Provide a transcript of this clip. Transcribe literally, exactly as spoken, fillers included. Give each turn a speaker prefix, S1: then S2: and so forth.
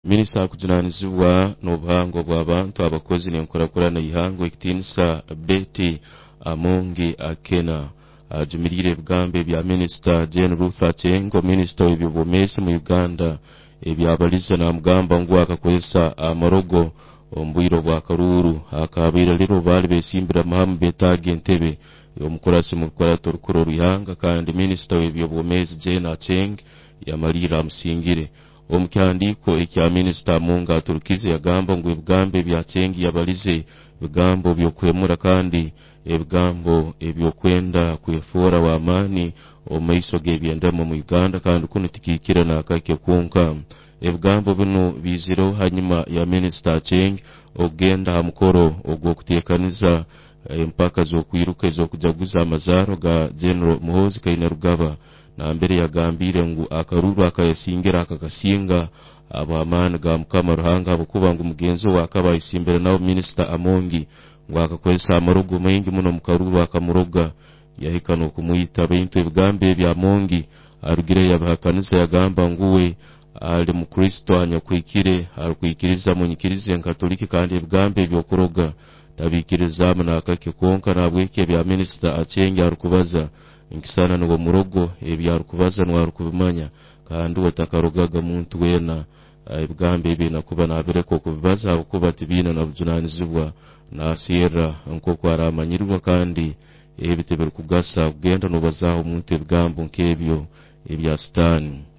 S1: Minisita kujunanizibwa n'obuhango bw'abantu abakozi n'enkorakorana ihango ekitinisa Betty Amongi Akena ajumirire ebigambo bya Minisita Jane Ruth Aceng, Minisita w'ebyobwomezi mu Uganda, ebyabaliza na mugamba ngu akakozesa amarogo ombwiro bwa karuru akabeera lero bali besimbira mahamu betaga entebe omukorasi mu kwarato rukoro ruyanga kandi Minisita w'ebyobwomezi Jane Aceng yamalira amusingire omukyandiko ekya Minisita Munga Turukize yagamba ngu ebigambo bya Aceng yabalize ebigambo byokwemura kandi ebigambo ebyokwenda kwefora w'amaani omaiso g'ebyendamo mu Uganda kandi kuno tikikira n'akake kunka. Ebigambo bino biziro hanyuma ya Minisita Aceng ogenda ha mukoro ogw'okuteekaniza empaka z'okwiruka ez'okujaguza amazaro ga General Muhoozi Kainerugaba na mbere yagambire ngu akaruru akayasingira akakasinga abamaani ga Mukama Ruhanga abakuba ngu mugenzo wakabayisimbira nawo Minisita Amongi ngo akakozesa amarogo maingi muno mukaruru akamuroga yahika n'okumuyita bintu ebigambo bya Amongi arugire yabahakaniza yagamba nguwe ali mu Kristo anyakwikire arukwikiriza mu nyikirize nkatoliki kandi ebigambo ebyokuroga tabikiriza amana akake konka nabweke bya Minisita Aceng arukubaza nkisana n'uwo murogo ebyarukubaza n'arukubimanya kandi watakarogaga muntu wena ebigambo ebina kuba nabireko kubibaza kuba tibina na bujunanizibwa na sierra nkoko aramanyirwa kandi ebitebere kugasa kugenda no bazaho omuntu ebigambo nkebyo ebya Sitani.